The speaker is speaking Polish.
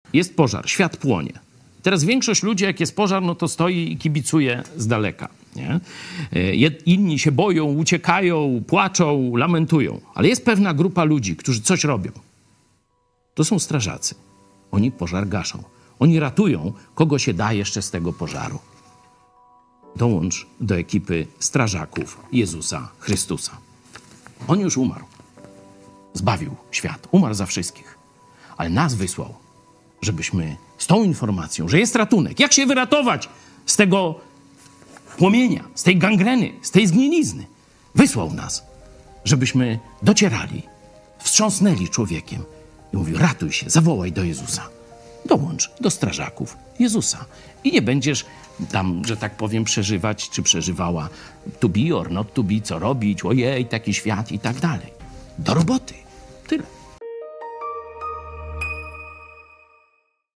Jest pożar, świat płonie. Teraz większość ludzi, jak jest pożar, no to stoi i kibicuje z daleka. Nie? Inni się boją, uciekają, płaczą, lamentują. Ale jest pewna grupa ludzi, którzy coś robią. To są strażacy. Oni pożar gaszą. Oni ratują, kogo się da jeszcze z tego pożaru. Dołącz do ekipy strażaków Jezusa Chrystusa. On już umarł. Zbawił świat. Umarł za wszystkich. Ale nas wysłał, żebyśmy z tą informacją, że jest ratunek, jak się wyratować z tego płomienia, z tej gangreny, z tej zgnilizny, wysłał nas, żebyśmy docierali, wstrząsnęli człowiekiem i mówił: ratuj się, zawołaj do Jezusa. Dołącz do strażaków Jezusa i nie będziesz tam, że tak powiem, przeżywać, czy przeżywała to be or not to be, co robić, ojej, taki świat i tak dalej. Do roboty. Tyle.